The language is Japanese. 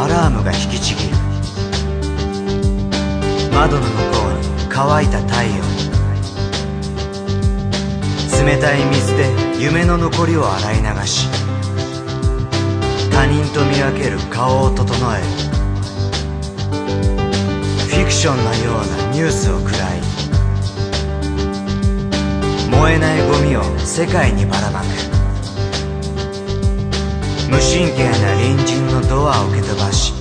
アラームが引きちぎる。窓の向こうに乾いた太陽、冷たい水で夢の残りを洗い流し、他人と見分ける顔を整える。フィクションのようなニュースを喰らい、燃えないゴミを世界にばらまく。無神経な隣人のドアを蹴飛ばし、